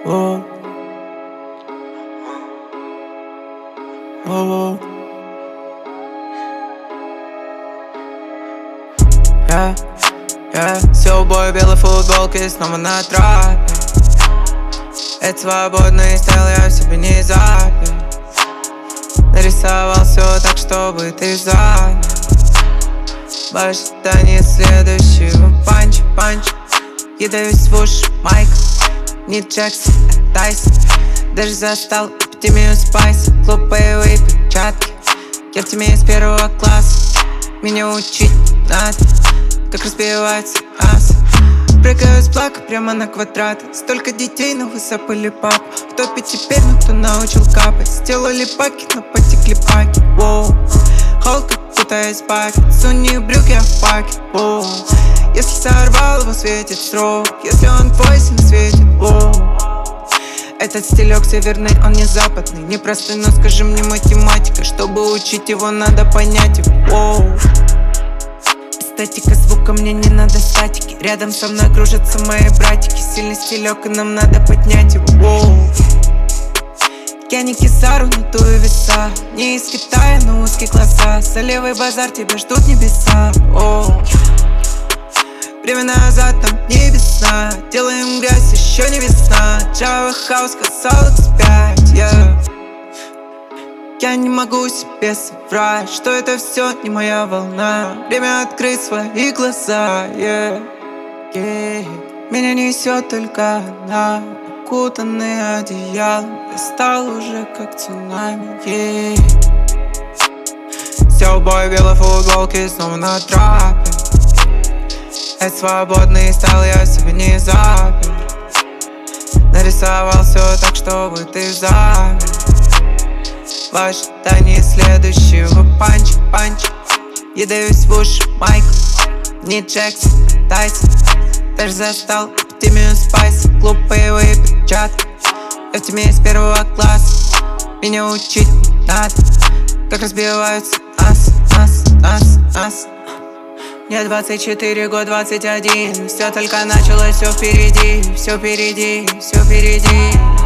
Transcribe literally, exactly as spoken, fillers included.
О, о, я, я все в бой, белой футболке, снова на трапе. Это свободный стайл, я в себе не запер. Нарисовал все так, чтобы ты замер. В ожидании следующего панча, панча. Кидаюсь в уши, Майк, не Джексон, а Тайсон. Даже застал эпидемию спайса. Клуб боевые перчатки. Я в теме из первого класса. Меня учить надо, как разбивается ас. Прыгаю с блока прямо на квадрат. Столько детей, но вы забыли пап. В топе теперь, но кто научил капать. Сделали паки, но потекли паки. Воу, холка, путаясь паки. Суни брюки, я в паке. Воу, если сорвал, его светит срок. Если он твой, сильно светит. Воу, этот стилек северный, он не западный. Непростой, но скажи мне математика. Чтобы учить его, надо понять его. Воу, статика звука, мне не надо статики. Рядом со мной кружатся мои братики. Сильный стилек, и нам надо поднять его. Воу, я не кисару, но тую веса. Не из Китая, но узкие глаза. За левый базар тебя ждут небеса. Оу, время назад, там не весна. Делаем грязь, еще не весна. Java House, сказал икс пять, yeah. Я не могу себе соврать, что это все не моя волна. Время открыть свои глаза, yeah. Yeah. Меня несет только она, окутанный одеялом. Я стал уже как цунами, yeah. Все в бой, белой футболке, снова на трапе. Это свободный стайл, я себе не запер. Нарисовал все так, чтобы ты замер. В ожидании следующего панча, панча. Кидаюсь в уши, Майк, не Джексон, а Тайсон. Даже застал эпидемию спайса. Клуб боевые перчатки. Я в теме из первого класса. Меня учить надо, как разбиваются ас, ас, ас, ас. Мне двадцать четыре, год двадцать один. Все только началось, все впереди, все впереди, все впереди.